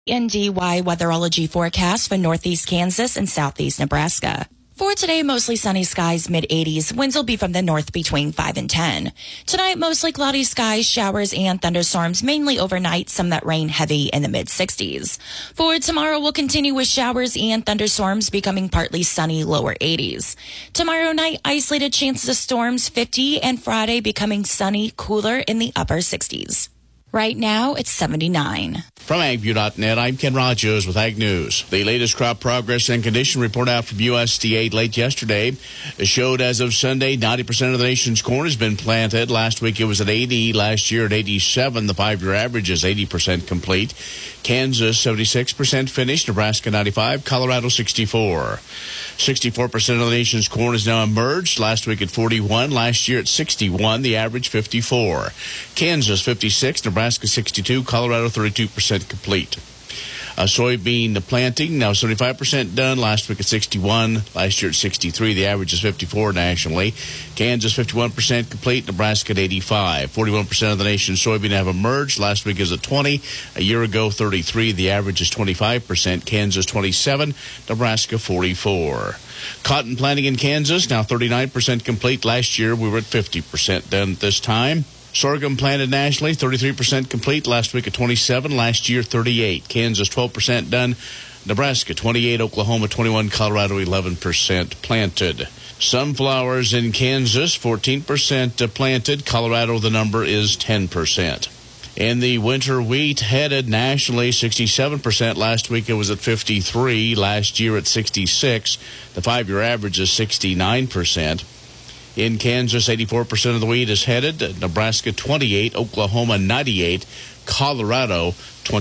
NDY weatherology forecast for northeast Kansas and southeast Nebraska. For today, mostly sunny skies, mid-80s. Winds will be from the north between 5 and 10. Tonight, mostly cloudy skies, showers and thunderstorms, mainly overnight, some that rain heavy in the mid-60s. For tomorrow, we'll continue with showers and thunderstorms, becoming partly sunny, lower 80s. Tomorrow night, isolated chances of storms, 50, and Friday becoming sunny, cooler in the upper 60s. Right now, it's 79. From AgView.net, I'm Ken Rogers with Ag News. The latest crop progress and condition report out from USDA late yesterday showed as of Sunday, 90% of the nation's corn has been planted. Last week it was at 80. Last year at 87. The 5-year average is 80% complete. Kansas, 76% finished. Nebraska, 95. Colorado, 64. 64% of the nation's corn is now emerged. Last week at 41. Last year at 61. The average, 54. Kansas, 56. Nebraska, 62. Colorado, 32% complete. Soybean planting, now 75% done. Last week at 61. Last year at 63. The average is 54 nationally. Kansas, 51% complete. Nebraska at 85. 41% of the nation's soybean have emerged. Last week is at 20. A year ago, 33. The average is 25%. Kansas, 27. Nebraska, 44. Cotton planting in Kansas, now 39% complete. Last year, we were at 50% done at this time. Sorghum planted nationally, 33% complete. Last week at 27. Last year, 38. Kansas, 12% done. Nebraska, 28. Oklahoma, 21. Colorado, 11% planted. Sunflowers in Kansas, 14% planted. Colorado, the number is 10%. In the winter wheat, headed nationally, 67%. Last week it was at 53. Last year at 66. The 5-year average is 69%. In Kansas, 84% of the wheat is headed. Nebraska, 28. Oklahoma, 98. Colorado,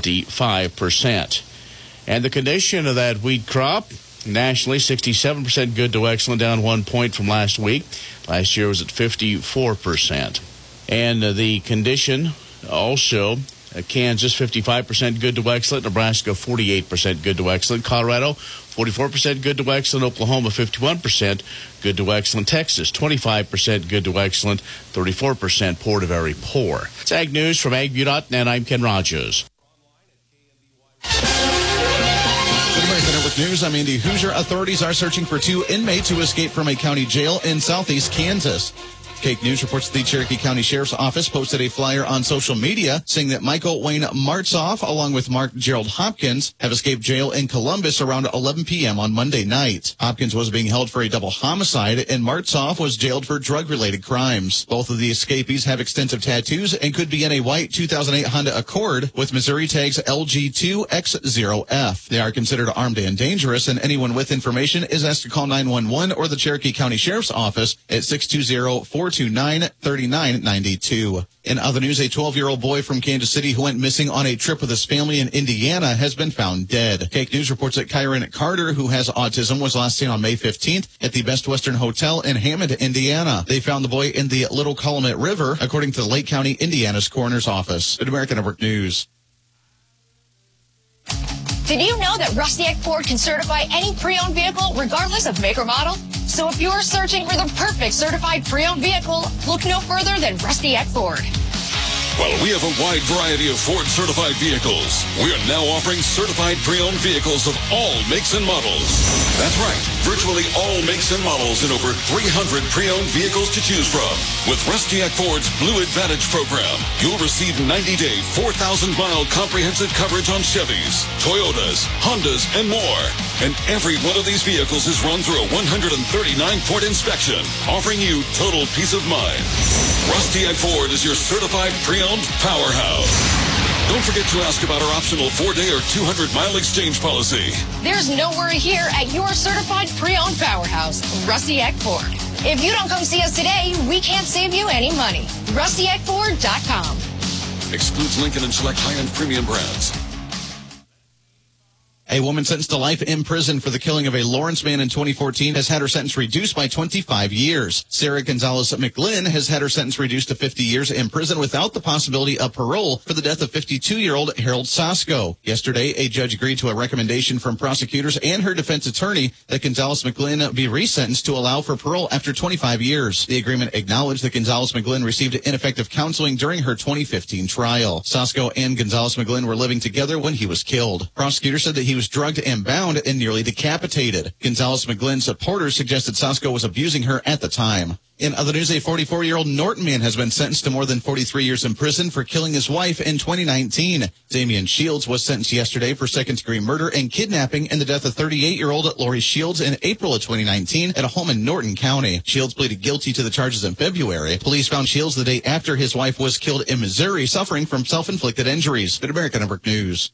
25%. And the condition of that wheat crop, nationally, 67% good to excellent, down 1 point from last week. Last year was at 54%. And the condition also, Kansas, 55% good to excellent. Nebraska, 48% good to excellent. Colorado, 44% good to excellent. Oklahoma, 51% good to excellent. Texas, 25% good to excellent. 34% poor to very poor. It's Ag News from AgView.net. I'm Ken Rogers. Good American Network News. I'm Andy Hoosier. Authorities are searching for 2 inmates who escaped from a county jail in southeast Kansas. Cake News reports the Cherokee County Sheriff's Office posted a flyer on social media saying that Michael Wayne Martzoff, along with Mark Gerald Hopkins, have escaped jail in Columbus around 11 p.m. on Monday night. Hopkins was being held for a double homicide, and Martzoff was jailed for drug-related crimes. Both of the escapees have extensive tattoos and could be in a white 2008 Honda Accord with Missouri tags LG2X0F. They are considered armed and dangerous, and anyone with information is asked to call 911 or the Cherokee County Sheriff's Office at 620-429-3992. In other news, a 12-year-old boy from Kansas City who went missing on a trip with his family in Indiana has been found dead. Cake News reports that Kyron Carter, who has autism, was last seen on May 15th at the Best Western Hotel in Hammond, Indiana. They found the boy in the Little Calumet River, according to the Lake County, Indiana's coroner's office. At American Network News. Did you know that Rusty Eck Ford can certify any pre-owned vehicle regardless of make or model? So if you're searching for the perfect certified pre-owned vehicle, look no further than Rusty Eck Ford. Well, we have a wide variety of Ford certified vehicles. We are now offering certified pre-owned vehicles of all makes and models. That's right, virtually all makes and models and over 300 pre-owned vehicles to choose from. With Rusty Eck Ford's Blue Advantage program, you'll receive 90-day, 4,000-mile comprehensive coverage on Chevys, Toyotas, Hondas, and more. And every one of these vehicles is run through a 139-point inspection, offering you total peace of mind. Rusty Eck Ford is your certified pre-owned powerhouse. Don't forget to ask about our optional 4-day or 200-mile exchange policy. There's no worry here at your certified pre-owned powerhouse, Rusty Eck Ford. If you don't come see us today, we can't save you any money. RustyEckFord.com. Excludes Lincoln and select high-end premium brands. A woman sentenced to life in prison for the killing of a Lawrence man in 2014 has had her sentence reduced by 25 years. Sarah Gonzalez McGlynn has had her sentence reduced to 50 years in prison without the possibility of parole for the death of 52-year-old Harold Sasko. Yesterday, a judge agreed to a recommendation from prosecutors and her defense attorney that Gonzalez McGlynn be resentenced to allow for parole after 25 years. The agreement acknowledged that Gonzalez McGlynn received ineffective counseling during her 2015 trial. Sasko and Gonzalez McGlynn were living together when he was killed. Prosecutors said that he was drugged and bound and nearly decapitated. Gonzalez McGlynn's supporters suggested Sasko was abusing her at the time. In other news, a 44-year-old Norton man has been sentenced to more than 43 years in prison for killing his wife in 2019. Damian Shields was sentenced yesterday for second-degree murder and kidnapping in the death of 38-year-old Lori Shields in April of 2019 at a home in Norton County. Shields pleaded guilty to the charges in February. Police found Shields the day after his wife was killed in Missouri, suffering from self-inflicted injuries. Mid-America Network News.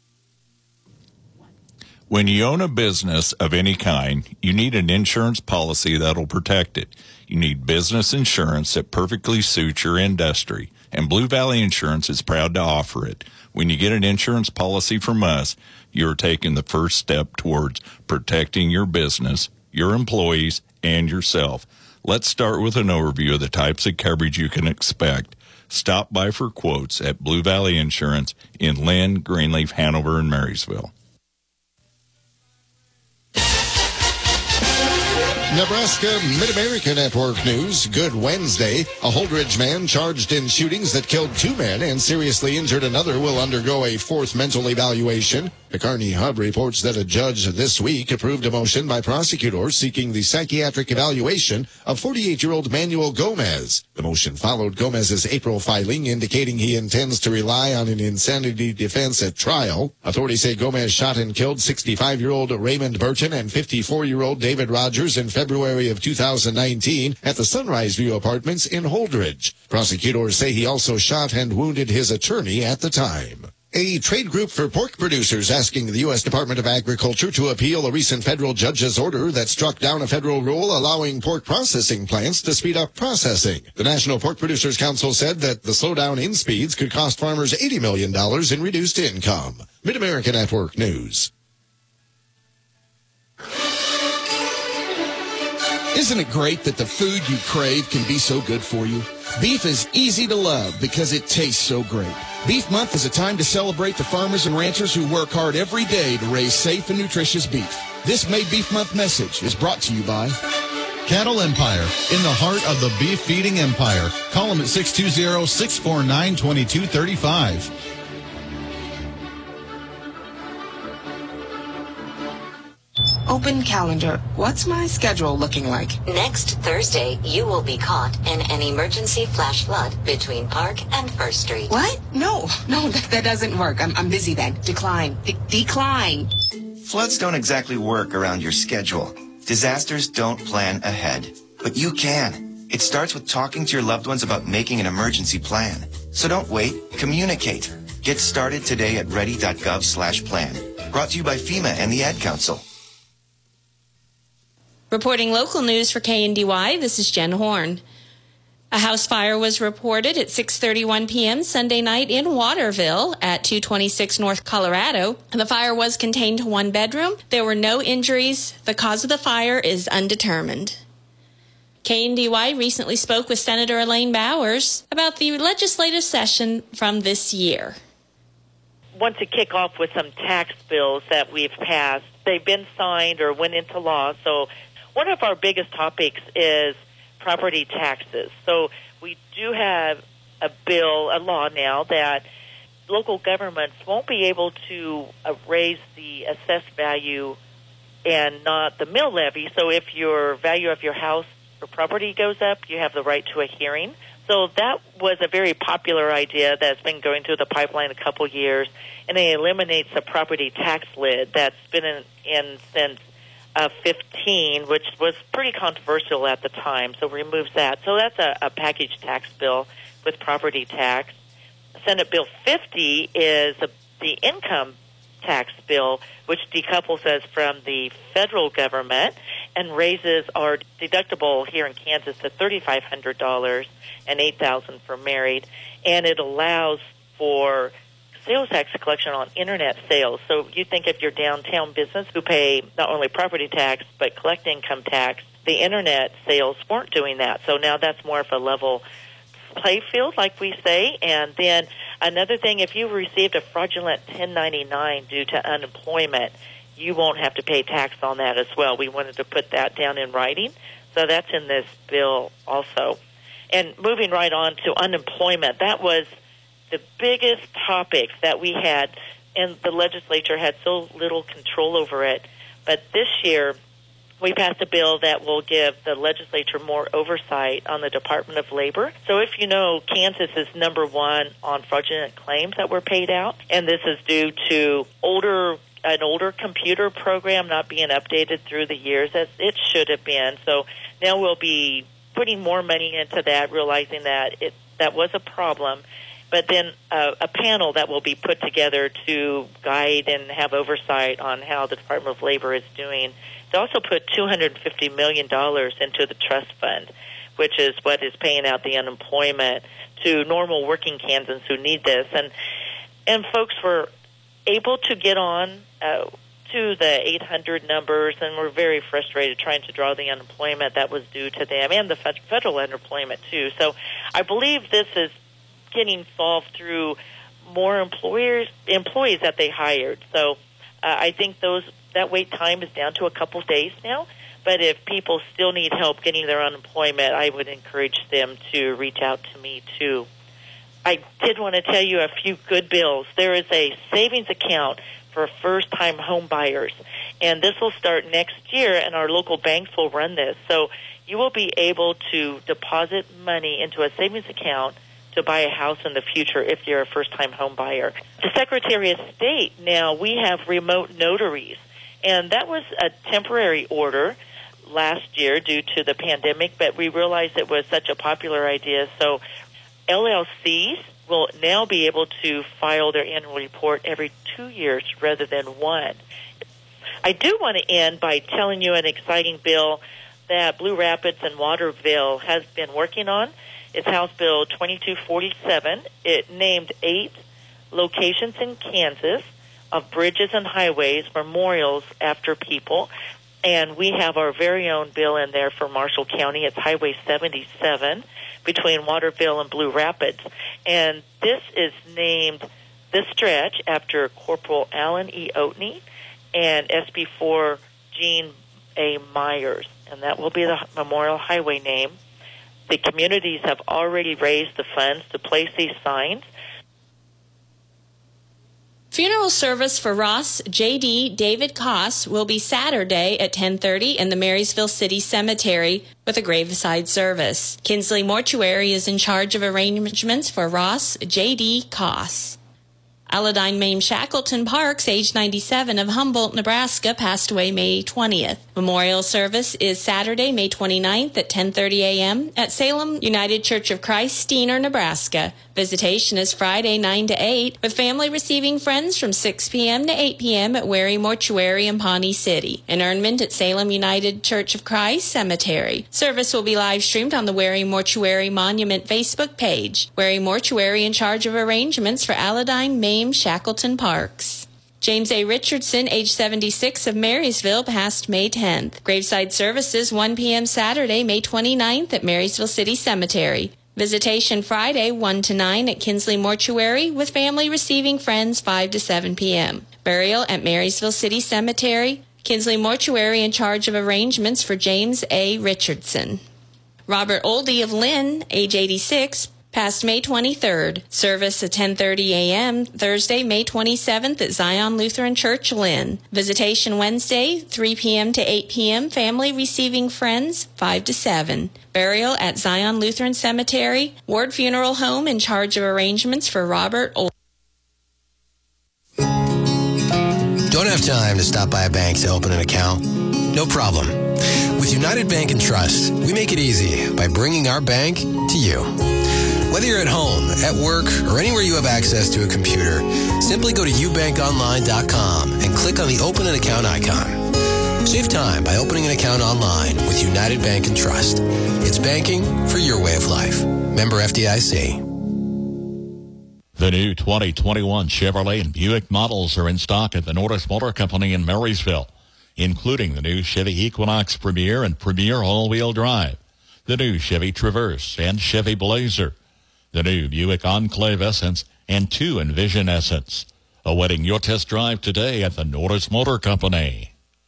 When you own a business of any kind, you need an insurance policy that'll protect it. You need business insurance that perfectly suits your industry, and Blue Valley Insurance is proud to offer it. When you get an insurance policy from us, you're taking the first step towards protecting your business, your employees, and yourself. Let's start with an overview of the types of coverage you can expect. Stop by for quotes at Blue Valley Insurance in Lynn, Greenleaf, Hanover, and Marysville. Nebraska Mid-America Network News. Good Wednesday. A Holdridge man charged in shootings that killed 2 men and seriously injured another will undergo a 4th mental evaluation. The Kearney Hub reports that a judge this week approved a motion by prosecutors seeking the psychiatric evaluation of 48-year-old Manuel Gomez. The motion followed Gomez's April filing indicating he intends to rely on an insanity defense at trial. Authorities say Gomez shot and killed 65-year-old Raymond Burton and 54-year-old David Rogers in February of 2019 at the Sunrise View Apartments in Holdridge. Prosecutors say he also shot and wounded his attorney at the time. A trade group for pork producers asking the U.S. Department of Agriculture to appeal a recent federal judge's order that struck down a federal rule allowing pork processing plants to speed up processing. The National Pork Producers Council said that the slowdown in speeds could cost farmers $80 million in reduced income. Mid-America Network News. Isn't it great that the food you crave can be so good for you? Beef is easy to love because it tastes so great. Beef Month is a time to celebrate the farmers and ranchers who work hard every day to raise safe and nutritious beef. This May Beef Month message is brought to you by Cattle Empire, in the heart of the beef feeding empire. Call them at 620-649-2235. Open calendar. What's my schedule looking like? Next Thursday, you will be caught in an emergency flash flood between Park and First Street. What? No, that doesn't work. I'm busy then. Decline. Decline. Floods don't exactly work around your schedule. Disasters don't plan ahead. But you can. It starts with talking to your loved ones about making an emergency plan. So don't wait. Communicate. Get started today at ready.gov/plan. Brought to you by FEMA and the Ad Council. Reporting local news for KNDY, this is Jen Horn. A house fire was reported at 6:31 p.m. Sunday night in Waterville at 226 North Colorado. The fire was contained to one bedroom. There were no injuries. The cause of the fire is undetermined. KNDY recently spoke with Senator Elaine Bowers about the legislative session from this year. Want to kick off with some tax bills that we've passed. They've been signed or went into law, so one of our biggest topics is property taxes. So we do have a law now that local governments won't be able to raise the assessed value and not the mill levy. So if your value of your house or property goes up, you have the right to a hearing. So that was a very popular idea that's been going through the pipeline a couple years, and it eliminates the property tax lid that's been in since 15, which was pretty controversial at the time, so removes that. So that's a package tax bill with property tax. Senate Bill 50 is the income tax bill, which decouples us from the federal government and raises our deductible here in Kansas to $3,500 and $8,000 for married, and it allows for sales tax collection on internet sales. So you think if you're downtown business who pay not only property tax but collect income tax, the internet sales weren't doing that. So now that's more of a level play field, like we say. And then another thing, if you received a fraudulent 1099 due to unemployment, you won't have to pay tax on that as well. We wanted to put that down in writing. So that's in this bill also. And moving right on to unemployment, that was the biggest topic that we had, and the legislature had so little control over it. But this year, we passed a bill that will give the legislature more oversight on the Department of Labor. So if you know, Kansas is number one on fraudulent claims that were paid out, and this is due to an older computer program not being updated through the years as it should have been. So now we'll be putting more money into that, realizing that that was a problem. But then a panel that will be put together to guide and have oversight on how the Department of Labor is doing. They also put $250 million into the trust fund, which is what is paying out the unemployment to normal working Kansans who need this. And folks were able to get on to the 800 numbers, and were very frustrated trying to draw the unemployment that was due to them, and the federal unemployment too. So I believe this is getting solved through more employees that they hired. So I think that wait time is down to a couple days now. But if people still need help getting their unemployment, I would encourage them to reach out to me too. I did want to tell you a few good bills. There is a savings account for first-time home buyers, and this will start next year, and our local banks will run this. So you will be able to deposit money into a savings account to buy a house in the future if you're a first-time home buyer. The Secretary of State, now we have remote notaries, and that was a temporary order last year due to the pandemic, but we realized it was such a popular idea. So LLCs will now be able to file their annual report every 2 years rather than one. I do want to end by telling you an exciting bill that Blue Rapids and Waterville has been working on. It's House Bill 2247. It named 8 locations in Kansas of bridges and highways, memorials after people. And we have our very own bill in there for Marshall County. It's Highway 77 between Waterville and Blue Rapids. And this is named, this stretch, after Corporal Alan E. Oatney and SB4 Gene A. Myers. And that will be the Memorial Highway name. The communities have already raised the funds to place these signs. Funeral service for Ross J.D. David Koss will be Saturday at 10:30 in the Marysville City Cemetery with a graveside service. Kinsley Mortuary is in charge of arrangements for Ross J.D. Koss. Aladdin Mame Shackleton Parks, age 97, of Humboldt, Nebraska, passed away May 20th. Memorial service is Saturday, May 29th at 10:30 a.m. at Salem United Church of Christ, Steiner, Nebraska. Visitation is Friday, 9 to 8, with family receiving friends from 6 p.m. to 8 p.m. at Wary Mortuary in Pawnee City. Interment at Salem United Church of Christ Cemetery. Service will be live streamed on the Wary Mortuary Monument Facebook page. Wary Mortuary in charge of arrangements for Aladdin Mame Shackleton Parks. James A. Richardson, age 76, of Marysville, passed May 10th. Graveside services 1 p.m. Saturday, May 29th at Marysville City Cemetery. Visitation Friday, 1 to 9 at Kinsley Mortuary, with family receiving friends 5 to 7 p.m. Burial at Marysville City Cemetery. Kinsley Mortuary in charge of arrangements for James A. Richardson. Robert Oldie of Lynn, age 86, passed May 23rd. Service at 10:30 a.m. Thursday, May 27th at Zion Lutheran Church, Lynn. Visitation Wednesday, 3 p.m. to 8 p.m. Family receiving friends, 5 to 7. Burial at Zion Lutheran Cemetery. Ward Funeral Home in charge of arrangements for Robert Old. Don't have time to stop by a bank to open an account? No problem. With United Bank and Trust, we make it easy by bringing our bank to you. Whether you're at home, at work, or anywhere you have access to a computer, simply go to ubankonline.com and click on the Open an Account icon. Save time by opening an account online with United Bank and Trust. It's banking for your way of life. Member FDIC. The new 2021 Chevrolet and Buick models are in stock at the Norris Motor Company in Marysville, including the new Chevy Equinox Premier and Premier all-wheel drive, the new Chevy Traverse and Chevy Blazer, the new Buick Enclave Essence, and 2 Envision Essence. Awaiting your test drive today at the Norris Motor Company.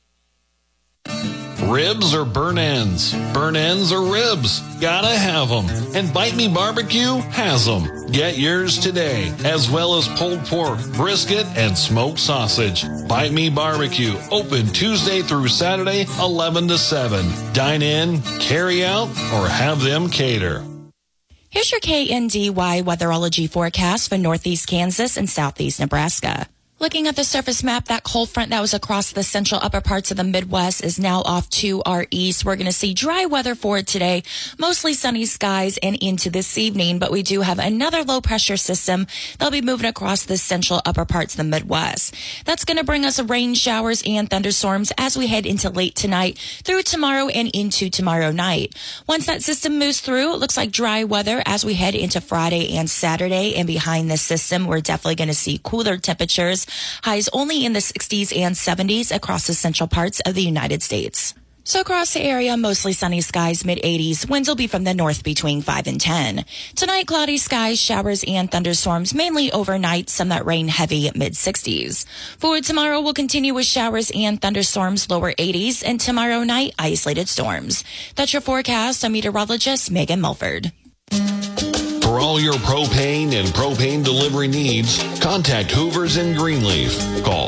Ribs or burn ends? Burn ends or ribs? Gotta have them. And Bite Me Barbecue has them. Get yours today, as well as pulled pork, brisket, and smoked sausage. Bite Me Barbecue, open Tuesday through Saturday, 11 to 7. Dine in, carry out, or have them cater. Here's your KNDY weatherology forecast for northeast Kansas and southeast Nebraska. Looking at the surface map, that cold front that was across the central upper parts of the Midwest is now off to our east. We're going to see dry weather for today, mostly sunny skies and into this evening, but we do have another low pressure system that'll be moving across the central upper parts of the Midwest. That's going to bring us rain showers and thunderstorms as we head into late tonight through tomorrow and into tomorrow night. Once that system moves through, it looks like dry weather as we head into Friday and Saturday, and behind this system, we're definitely going to see cooler temperatures. Highs only in the 60s and 70s across the central parts of the United States. So across the area, mostly sunny skies, mid-80s. Winds will be from the north between 5 and 10. Tonight, cloudy skies, showers, and thunderstorms, mainly overnight, some that rain heavy at mid-60s. For tomorrow, we'll continue with showers and thunderstorms, lower 80s, and tomorrow night, isolated storms. That's your forecast. I'm meteorologist Megan Mulford. For all your propane and propane delivery needs, contact Hoovers in Greenleaf. Call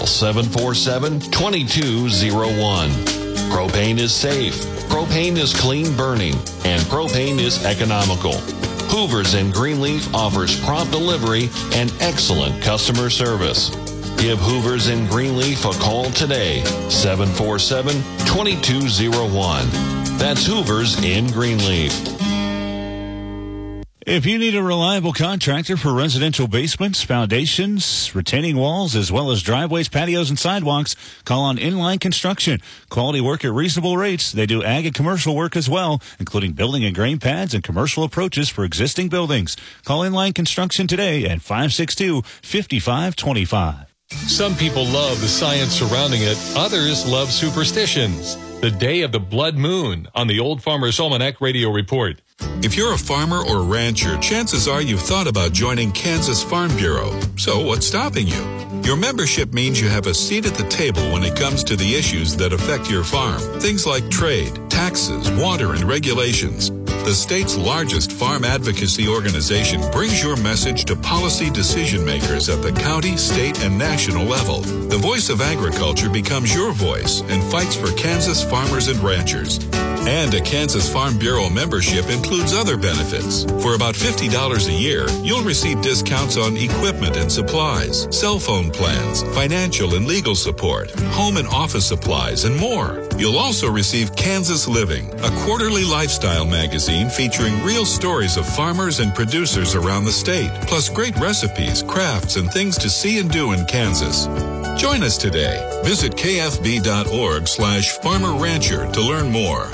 747-2201. Propane is safe, propane is clean burning, and propane is economical. Hoovers in Greenleaf offers prompt delivery and excellent customer service. Give Hoovers in Greenleaf a call today, 747-2201. That's Hoovers in Greenleaf. If you need a reliable contractor for residential basements, foundations, retaining walls, as well as driveways, patios, and sidewalks, call on Inline Construction. Quality work at reasonable rates. They do ag and commercial work as well, including building and grain pads and commercial approaches for existing buildings. Call Inline Construction today at 562-5525. Some people love the science surrounding it. Others love superstitions. The day of the blood moon on the Old Farmer's Almanac Radio Report. If you're a farmer or rancher, chances are you've thought about joining Kansas Farm Bureau. So what's stopping you? Your membership means you have a seat at the table when it comes to the issues that affect your farm. Things like trade, taxes, water, and regulations. The state's largest farm advocacy organization brings your message to policy decision makers at the county, state, and national level. The voice of agriculture becomes your voice and fights for Kansas farmers and ranchers. And a Kansas Farm Bureau membership includes other benefits. For about $50 a year, you'll receive discounts on equipment and supplies, cell phone plans, financial and legal support, home and office supplies, and more. You'll also receive Kansas Living, a quarterly lifestyle magazine featuring real stories of farmers and producers around the state, plus great recipes, crafts, and things to see and do in Kansas. Join us today. Visit kfb.org/farmer-rancher to learn more.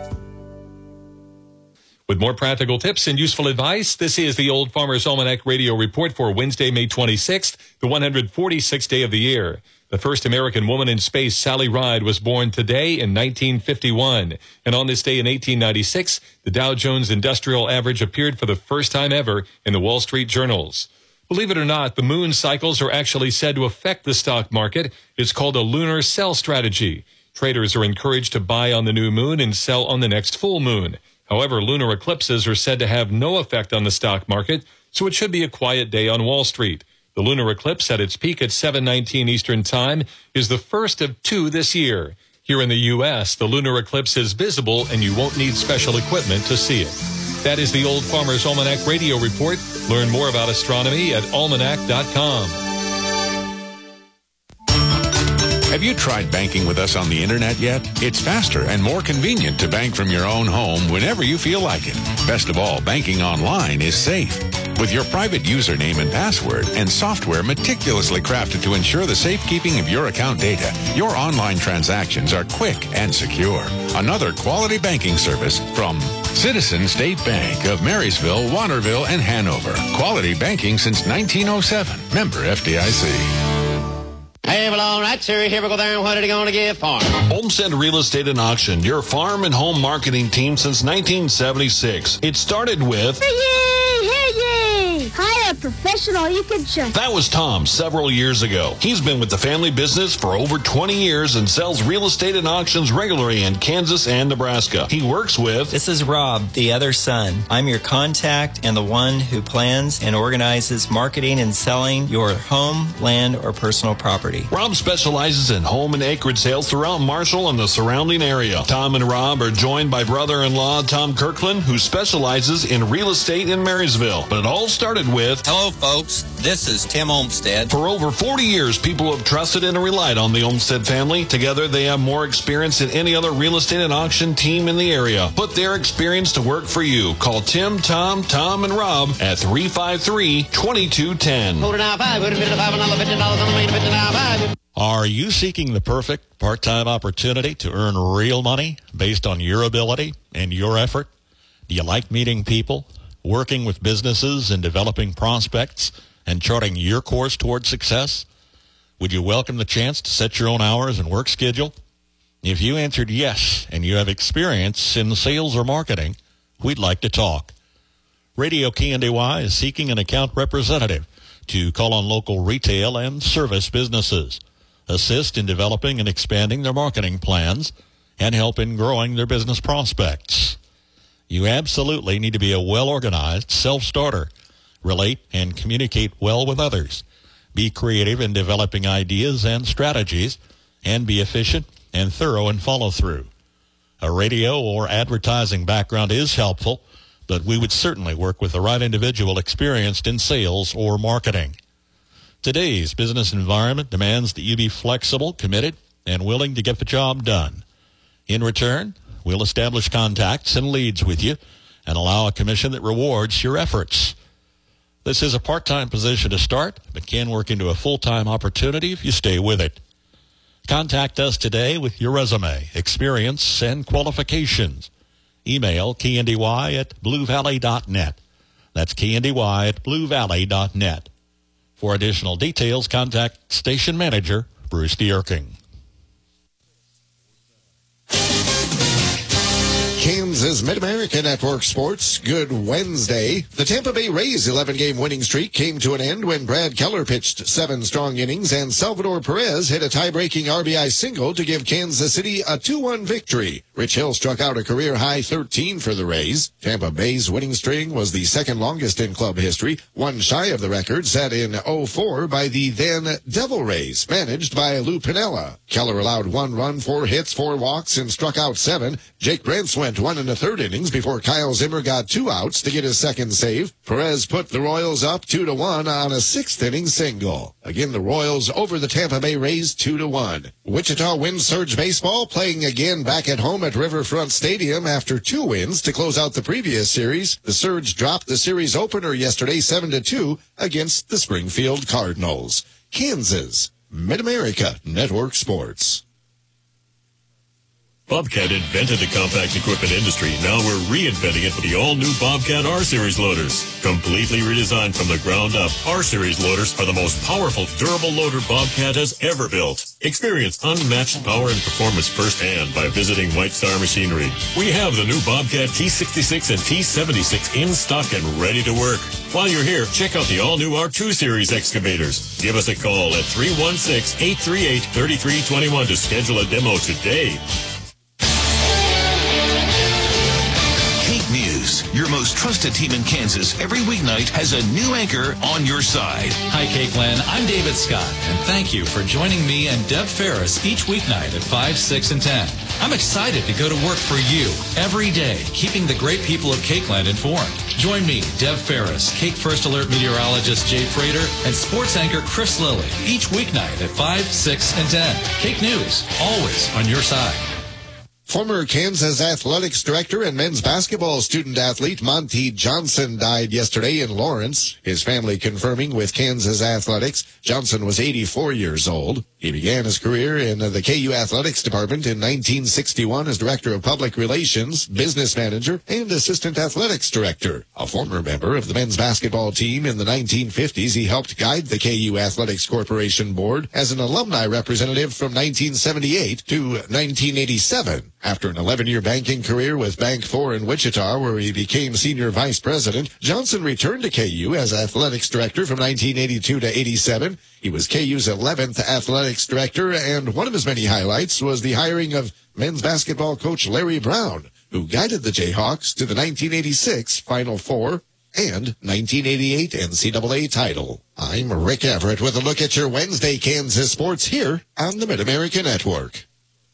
With more practical tips and useful advice, this is the Old Farmer's Almanac Radio Report for Wednesday, May 26th, the 146th day of the year. The first American woman in space, Sally Ride, was born today in 1951. And on this day in 1896, the Dow Jones Industrial Average appeared for the first time ever in the Wall Street journals. Believe it or not, the moon cycles are actually said to affect the stock market. It's called a lunar sell strategy. Traders are encouraged to buy on the new moon and sell on the next full moon. However, lunar eclipses are said to have no effect on the stock market, so it should be a quiet day on Wall Street. The lunar eclipse at its peak at 7:19 Eastern Time is the first of 2 this year. Here in the U.S., the lunar eclipse is visible and you won't need special equipment to see it. That is the Old Farmer's Almanac Radio Report. Learn more about astronomy at almanac.com. Have you tried banking with us on the internet yet? It's faster and more convenient to bank from your own home whenever you feel like it. Best of all, banking online is safe. With your private username and password and software meticulously crafted to ensure the safekeeping of your account data, your online transactions are quick and secure. Another quality banking service from Citizen State Bank of Marysville, Waterville, and Hanover. Quality banking since 1907. Member FDIC. Hey, well, all right, sir. Here we go there. What are they going to give for? Homestead Real Estate and Auction, your farm and home marketing team since 1976. It started with... Hire a professional you can trust. That was Tom several years ago. He's been with the family business for over 20 years and sells real estate and auctions regularly in Kansas and Nebraska. He works with... This is Rob, the other son. I'm your contact and the one who plans and organizes marketing and selling your home, land, or personal property. Rob specializes in home and acreage sales throughout Marshall and the surrounding area. Tom and Rob are joined by brother-in-law Tom Kirkland, who specializes in real estate in Marysville. But it all started with... Hello, folks. This is Tim Olmstead. For over 40 years, people have trusted and relied on the Olmstead family. Together, they have more experience than any other real estate and auction team in the area. Put their experience to work for you. Call Tim, Tom, and Rob at 353-2210. Hold it now, $550 Are you seeking the perfect part-time opportunity to earn real money based on your ability and your effort? Do you like meeting people, working with businesses and developing prospects and charting your course toward success? Would you welcome the chance to set your own hours and work schedule? If you answered yes and you have experience in sales or marketing, we'd like to talk. Radio KNDY is seeking an account representative to call on local retail and service businesses, assist in developing and expanding their marketing plans, and help in growing their business prospects. You absolutely need to be a well-organized self-starter, relate and communicate well with others, be creative in developing ideas and strategies, and be efficient and thorough in follow-through. A radio or advertising background is helpful, but we would certainly work with the right individual experienced in sales or marketing. Today's business environment demands that you be flexible, committed, and willing to get the job done. In return, we'll establish contacts and leads with you and allow a commission that rewards your efforts. This is a part-time position to start, but can work into a full-time opportunity if you stay with it. Contact us today with your resume, experience, and qualifications. Email kndy@bluevalley.net. That's kndy@bluevalley.net. For additional details, contact Station Manager Bruce Dierking. Kansas Mid-America Network Sports, good Wednesday. The Tampa Bay Rays' 11-game winning streak came to an end when Brad Keller pitched 7 strong innings and Salvador Perez hit a tie-breaking RBI single to give Kansas City a 2-1 victory. Rich Hill struck out a career-high 13 for the Rays. Tampa Bay's winning string was the second longest in club history, one shy of the record set in 2004 by the then Devil Rays, managed by Lou Piniella. Keller allowed 1 run, 4 hits, 4 walks, and struck out 7. Jake Brentz went 1 1/3 innings before Kyle Zimmer got 2 outs to get his second save. Perez put the Royals up 2-1 on a 6th-inning single. Again, the Royals over the Tampa Bay Rays 2-1. Wichita wins Surge Baseball, playing again back at home at Riverfront Stadium after 2 wins to close out the previous series. The Surge dropped the series opener yesterday 7-2 against the Springfield Cardinals. Kansas Mid-America Network Sports. Bobcat invented the compact equipment industry. Now we're reinventing it with the all-new Bobcat R-Series loaders. Completely redesigned from the ground up, R-Series loaders are the most powerful, durable loader Bobcat has ever built. Experience unmatched power and performance firsthand by visiting White Star Machinery. We have the new Bobcat T66 and T76 in stock and ready to work. While you're here, check out the all-new R2 Series excavators. Give us a call at 316-838-3321 to schedule a demo today. News, your most trusted team in Kansas, every weeknight has a new anchor on your side. Hi, Cakeland. I'm David Scott, and thank you for joining me and Deb Ferris each weeknight at 5, 6, and 10. I'm excited to go to work for you every day, keeping the great people of Cakeland informed. Join me, Deb Ferris, Cake First Alert meteorologist Jay Frater, and sports anchor Chris Lilly each weeknight at 5, 6, and 10. Cake News, always on your side. Former Kansas Athletics Director and men's basketball student athlete Monty Johnson died yesterday in Lawrence. His family confirming with Kansas Athletics. Johnson was 84 years old. He began his career in the KU Athletics Department in 1961 as Director of Public Relations, Business Manager, and Assistant Athletics Director. A former member of the men's basketball team in the 1950s, he helped guide the KU Athletics Corporation Board as an alumni representative from 1978 to 1987. After an 11-year banking career with Bank 4 in Wichita, where he became Senior Vice President, Johnson returned to KU as Athletics Director from 1982 to 87. He was KU's 11th Athletics Director, and one of his many highlights was the hiring of men's basketball coach Larry Brown, who guided the Jayhawks to the 1986 Final Four and 1988 NCAA title. I'm Rick Everett with a look at your Wednesday Kansas sports here on the Mid-America Network.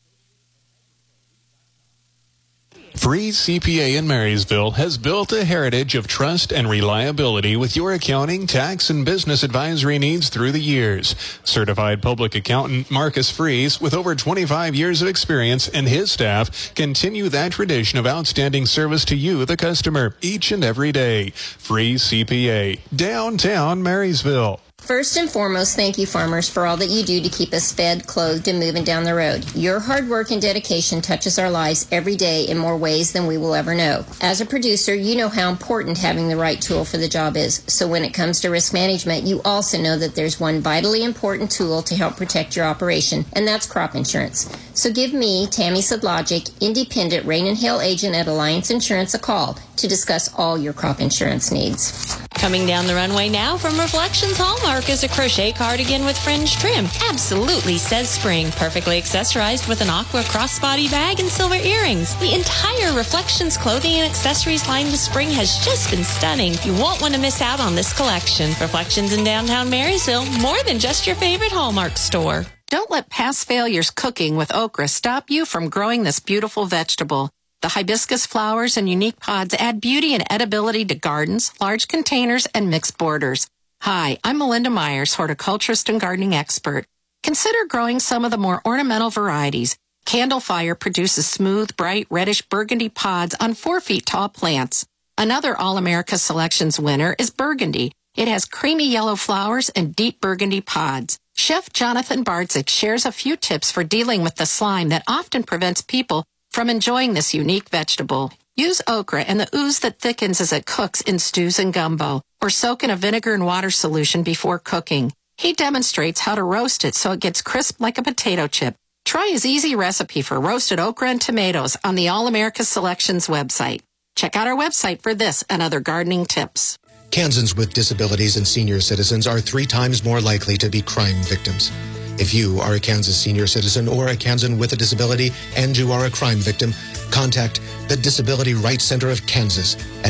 Freeze CPA in Marysville has built a heritage of trust and reliability with your accounting, tax, and business advisory needs through the years. Certified public accountant Marcus Freeze, with over 25 years of experience, and his staff continue that tradition of outstanding service to you, the customer, each and every day. Freeze CPA, downtown Marysville. First and foremost, thank you, farmers, for all that you do to keep us fed, clothed, and moving down the road. Your hard work and dedication touches our lives every day in more ways than we will ever know. As a producer, you know how important having the right tool for the job is. So when it comes to risk management, you also know that there's one vitally important tool to help protect your operation, and that's crop insurance. So give me, Tammy Sadlogic, independent Rain and Hail agent at Alliance Insurance, a call to discuss all your crop insurance needs. Coming down the runway now from Reflections Hallmark is a crochet cardigan with fringe trim. Absolutely says spring. Perfectly accessorized with an aqua crossbody bag and silver earrings. The entire Reflections clothing and accessories line this spring has just been stunning. You won't want to miss out on this collection. Reflections in downtown Marysville, more than just your favorite Hallmark store. Don't let past failures cooking with okra stop you from growing this beautiful vegetable. The hibiscus flowers and unique pods add beauty and edibility to gardens, large containers, and mixed borders. Hi, I'm Melinda Myers, horticulturist and gardening expert. Consider growing some of the more ornamental varieties. Candlefire produces smooth, bright, reddish burgundy pods on 4 feet tall plants. Another All-America Selections winner is Burgundy. It has creamy yellow flowers and deep burgundy pods. Chef Jonathan Bartzik shares a few tips for dealing with the slime that often prevents people from enjoying this unique vegetable. Use okra and the ooze that thickens as it cooks in stews and gumbo, or soak in a vinegar and water solution before cooking. He demonstrates how to roast it so it gets crisp like a potato chip. Try his easy recipe for roasted okra and tomatoes on the All-America Selections website. Check out our website for this and other gardening tips. Kansans with disabilities and senior citizens are 3 times more likely to be crime victims. If you are a Kansas senior citizen or a Kansan with a disability and you are a crime victim, contact the Disability Rights Center of Kansas at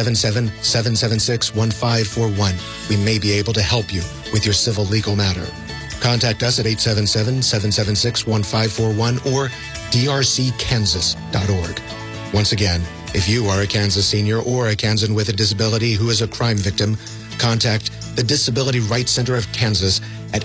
877-776-1541. We may be able to help you with your civil legal matter. Contact us at 877-776-1541 or drckansas.org. Once again, if you are a Kansas senior or a Kansan with a disability who is a crime victim, contact the Disability Rights Center of Kansas at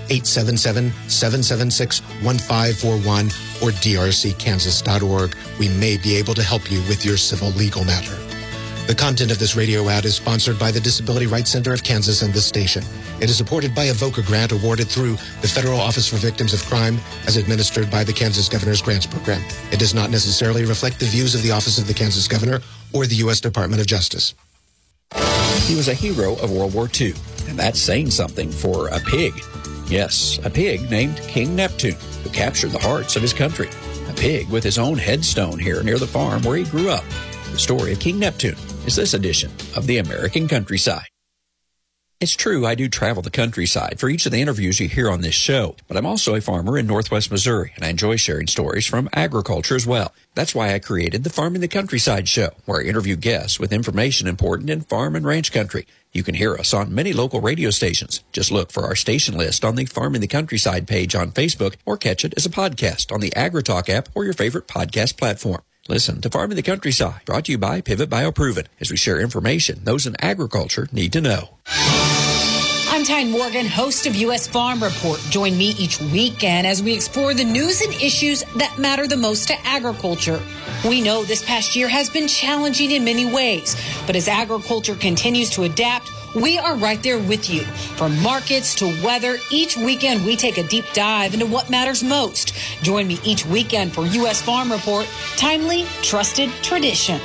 877-776-1541 or drckansas.org. We may be able to help you with your civil legal matter. The content of this radio ad is sponsored by the Disability Rights Center of Kansas and this station. It is supported by a VOCA grant awarded through the Federal Office for Victims of Crime as administered by the Kansas Governor's Grants Program. It does not necessarily reflect the views of the Office of the Kansas Governor or the U.S. Department of Justice. He was a hero of World War II, and that's saying something for a pig. Yes, a pig named King Neptune, who captured the hearts of his country. A pig with his own headstone here near the farm where he grew up. The story of King Neptune is this edition of The American Countryside. It's true, I do travel the countryside for each of the interviews you hear on this show, but I'm also a farmer in Northwest Missouri, and I enjoy sharing stories from agriculture as well. That's why I created the Farming the Countryside show, where I interview guests with information important in farm and ranch country. You can hear us on many local radio stations. Just look for our station list on the Farming the Countryside page on Facebook, or catch it as a podcast on the AgriTalk app or your favorite podcast platform. Listen to Farming the Countryside, brought to you by Pivot BioProven, as we share information those in agriculture need to know. I'm Tyne Morgan, host of U.S. Farm Report. Join me each weekend as we explore the news and issues that matter the most to agriculture. We know this past year has been challenging in many ways, but as agriculture continues to adapt, We are right there with you. From markets to weather, each weekend we take a deep dive into what matters most. Join me each weekend for U.S. Farm Report, timely, trusted tradition.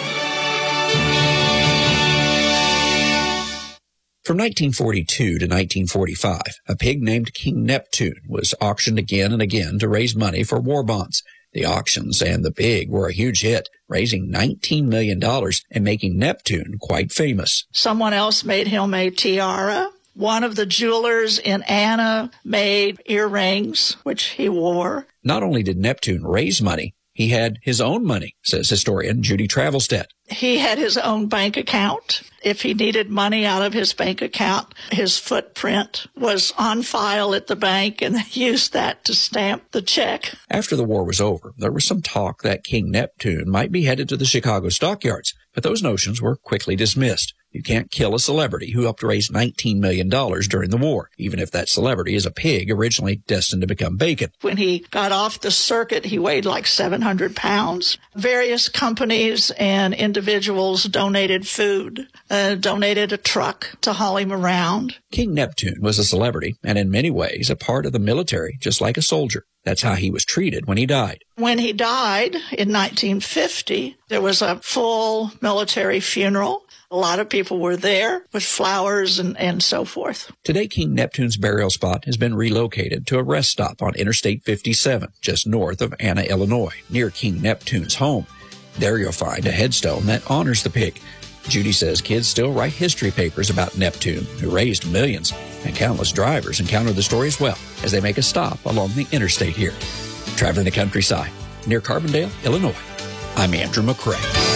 From 1942 to 1945, a pig named King Neptune was auctioned again and again to raise money for war bonds. The auctions and the pig were a huge hit, raising $19 million and making Neptune quite famous. Someone else made him a tiara. One of the jewelers in Anna made earrings, which he wore. Not only did Neptune raise money, he had his own money, says historian Judy Travelstead. He had his own bank account. If he needed money out of his bank account, his footprint was on file at the bank, and they used that to stamp the check. After the war was over, there was some talk that King Neptune might be headed to the Chicago stockyards, but those notions were quickly dismissed. You can't kill a celebrity who helped raise $19 million during the war, even if that celebrity is a pig originally destined to become bacon. When he got off the circuit, he weighed like 700 pounds. Various companies and individuals donated food, donated a truck to haul him around. King Neptune was a celebrity and in many ways a part of the military, just like a soldier. That's how he was treated when he died. When he died in 1950, there was a full military funeral. A lot of people were there with flowers and so forth. Today, King Neptune's burial spot has been relocated to a rest stop on Interstate 57, just north of Anna, Illinois, near King Neptune's home. There you'll find a headstone that honors the pig. Judy says kids still write history papers about Neptune, who raised millions, and countless drivers encounter the story as well as they make a stop along the interstate here. Traveling the countryside near Carbondale, Illinois, I'm Andrew McCrae.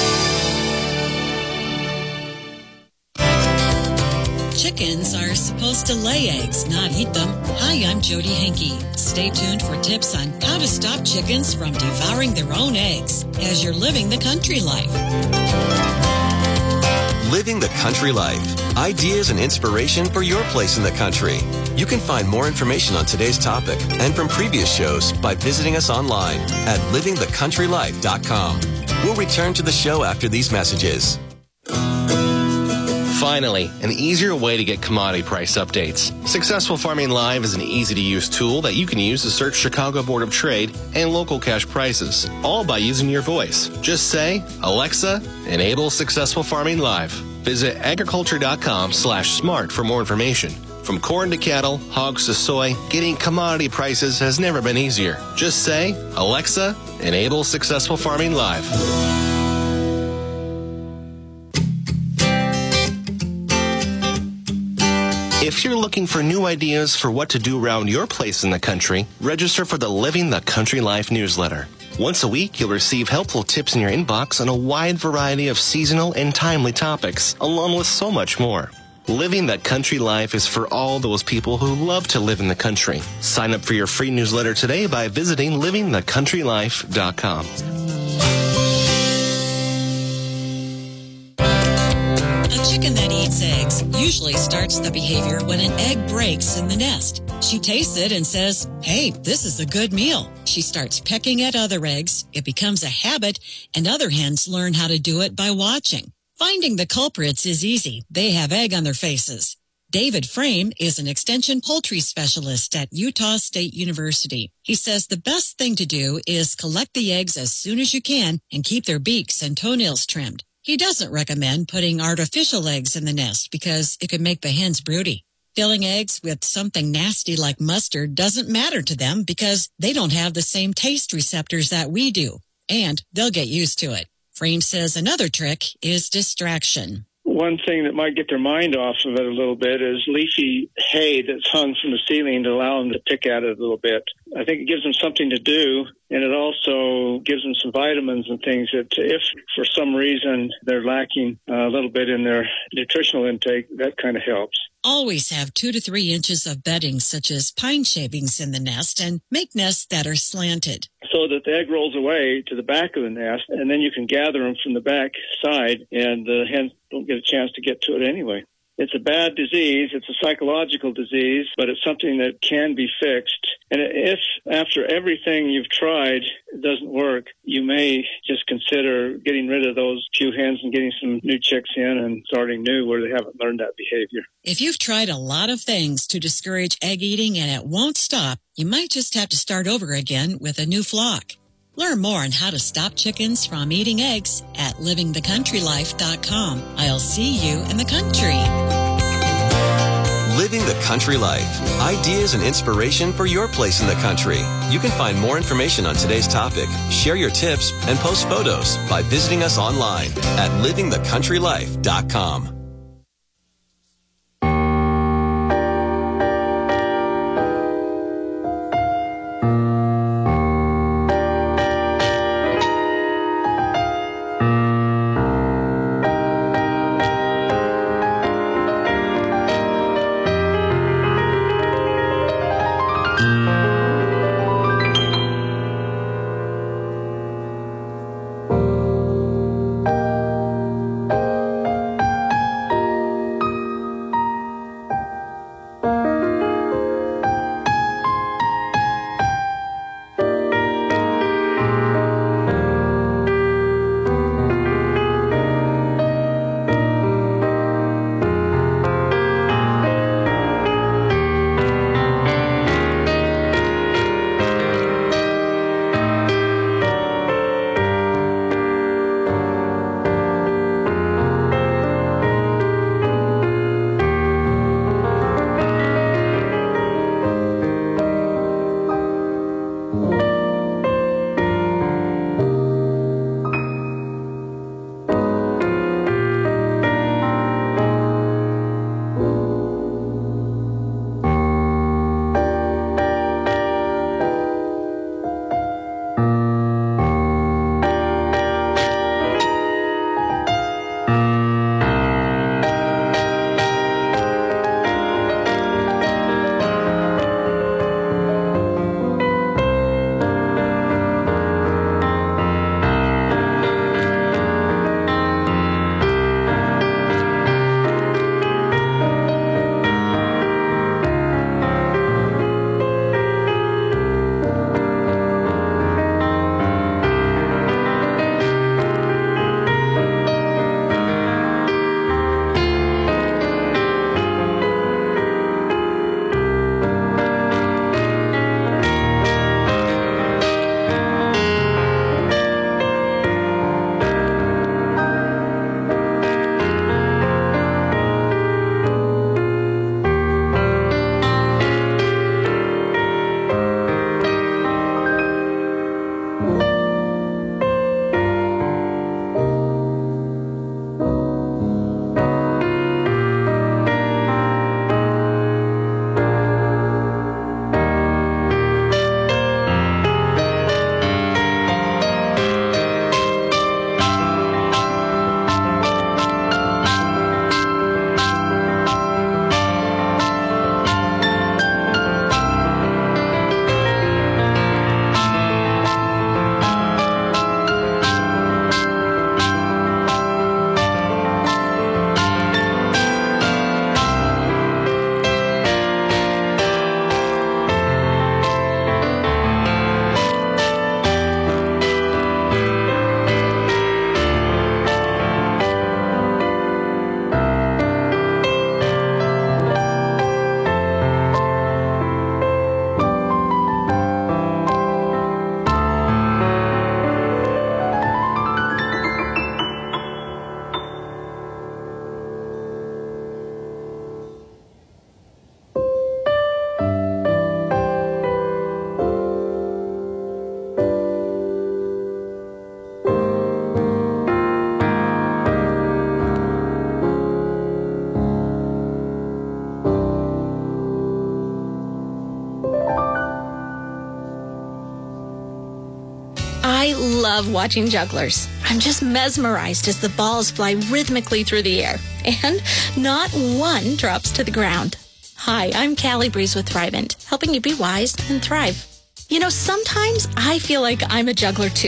Chickens are supposed to lay eggs, not eat them. Hi, I'm Jody Henke. Stay tuned for tips on how to stop chickens from devouring their own eggs as you're living the country life. Living the country life. Ideas and inspiration for your place in the country. You can find more information on today's topic and from previous shows by visiting us online at livingthecountrylife.com. We'll return to the show after these messages. Finally, an easier way to get commodity price updates. Successful Farming Live is an easy-to-use tool that you can use to search Chicago Board of Trade and local cash prices, all by using your voice. Just say, Alexa, enable Successful Farming Live. Visit agriculture.com/smart for more information. From corn to cattle, hogs to soy, getting commodity prices has never been easier. Just say, Alexa, enable Successful Farming Live. If you're looking for new ideas for what to do around your place in the country, register for the Living the Country Life newsletter. Once a week, you'll receive helpful tips in your inbox on a wide variety of seasonal and timely topics, along with so much more. Living the Country Life is for all those people who love to live in the country. Sign up for your free newsletter today by visiting livingthecountrylife.com. A chicken that eats eggs usually starts the behavior when an egg breaks in the nest. She tastes it and says, hey, this is a good meal. She starts pecking at other eggs. It becomes a habit, and other hens learn how to do it by watching. Finding the culprits is easy. They have egg on their faces. David Frame is an extension poultry specialist at Utah State University. He says the best thing to do is collect the eggs as soon as you can and keep their beaks and toenails trimmed. He doesn't recommend putting artificial eggs in the nest because it could make the hens broody. Filling eggs with something nasty like mustard doesn't matter to them because they don't have the same taste receptors that we do, and they'll get used to it. Frame says another trick is distraction. One thing that might get their mind off of it a little bit is leafy hay that's hung from the ceiling to allow them to pick at it a little bit. I think it gives them something to do, and it also gives them some vitamins and things that if for some reason they're lacking a little bit in their nutritional intake, that kind of helps. Always have 2 to 3 inches of bedding such as pine shavings in the nest and make nests that are slanted. So that the egg rolls away to the back of the nest, and then you can gather them from the back side, and the hens don't get a chance to get to it anyway. It's a bad disease. It's a psychological disease, but it's something that can be fixed. And if after everything you've tried it doesn't work, you may just consider getting rid of those few hens and getting some new chicks in and starting new where they haven't learned that behavior. If you've tried a lot of things to discourage egg eating and it won't stop, you might just have to start over again with a new flock. Learn more on how to stop chickens from eating eggs at livingthecountrylife.com. I'll see you in the country. Living the Country Life. Ideas and inspiration for your place in the country. You can find more information on today's topic, share your tips, and post photos by visiting us online at livingthecountrylife.com. I love watching jugglers. I'm just mesmerized as the balls fly rhythmically through the air, and not one drops to the ground. Hi, I'm Callie Breeze with Thrivent, helping you be wise and thrive. You know, sometimes I feel like I'm a juggler too.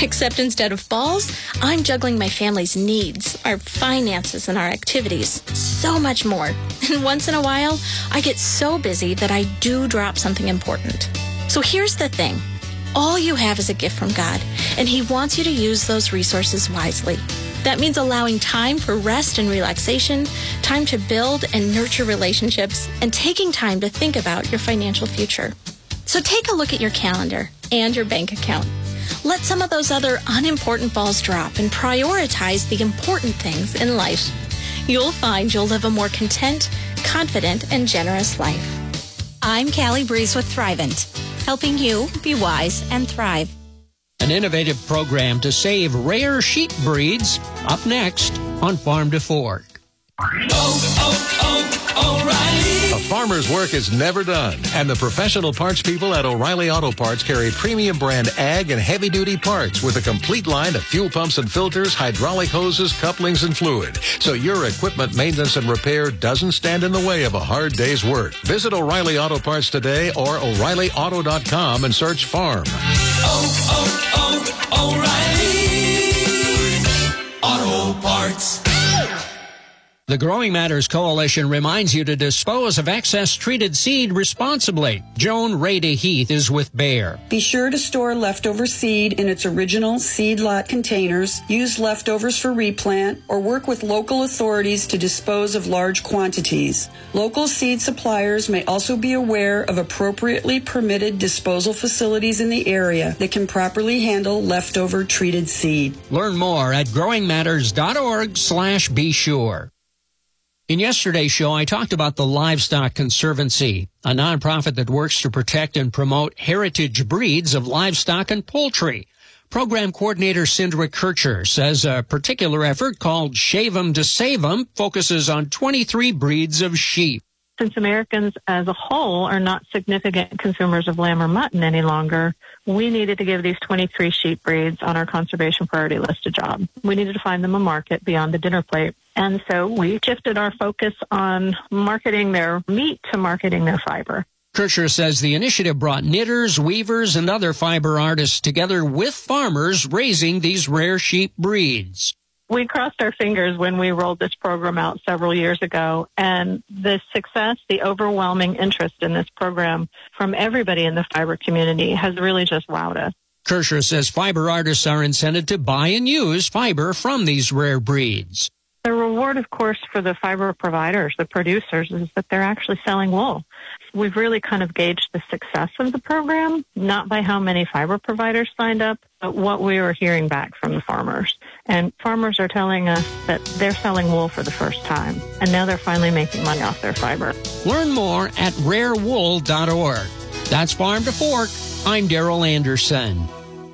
Except instead of balls, I'm juggling my family's needs, our finances, and our activities. So much more. And once in a while, I get so busy that I do drop something important. So here's the thing. All you have is a gift from God, and He wants you to use those resources wisely. That means allowing time for rest and relaxation, time to build and nurture relationships, and taking time to think about your financial future. So take a look at your calendar and your bank account. Let some of those other unimportant balls drop and prioritize the important things in life. You'll find you'll live a more content, confident, and generous life. I'm Callie Breeze with Thrivent, helping you be wise and thrive. An innovative program to save rare sheep breeds, up next on Farm to Fork. O'Reilly. A farmer's work is never done, and the professional parts people at O'Reilly Auto Parts carry premium brand ag and heavy-duty parts with a complete line of fuel pumps and filters, hydraulic hoses, couplings, and fluid, so your equipment maintenance and repair doesn't stand in the way of a hard day's work. Visit O'Reilly Auto Parts today or O'ReillyAuto.com and search farm. O'Reilly Auto Parts. The Growing Matters Coalition reminds you to dispose of excess treated seed responsibly. Joan Rada Heath is with Bayer. Be sure to store leftover seed in its original seed lot containers, use leftovers for replant, or work with local authorities to dispose of large quantities. Local seed suppliers may also be aware of appropriately permitted disposal facilities in the area that can properly handle leftover treated seed. Learn more at growingmatters.org/be sure. In yesterday's show, I talked about the Livestock Conservancy, a nonprofit that works to protect and promote heritage breeds of livestock and poultry. Program coordinator Sindra Kircher says a particular effort called Shave 'em to Save 'em focuses on 23 breeds of sheep. Since Americans as a whole are not significant consumers of lamb or mutton any longer, we needed to give these 23 sheep breeds on our conservation priority list a job. We needed to find them a market beyond the dinner plate. And so we shifted our focus on marketing their meat to marketing their fiber. Kircher says the initiative brought knitters, weavers, and other fiber artists together with farmers raising these rare sheep breeds. We crossed our fingers when we rolled this program out several years ago, and the success, the overwhelming interest in this program from everybody in the fiber community has really just wowed us. Kircher says fiber artists are incented to buy and use fiber from these rare breeds. The reward, of course, for the fiber providers, the producers, is that they're actually selling wool. We've really kind of gauged the success of the program, not by how many fiber providers signed up, but what we were hearing back from the farmers. And farmers are telling us that they're selling wool for the first time, and now they're finally making money off their fiber. Learn more at rarewool.org. That's Farm to Fork. I'm Darrell Anderson.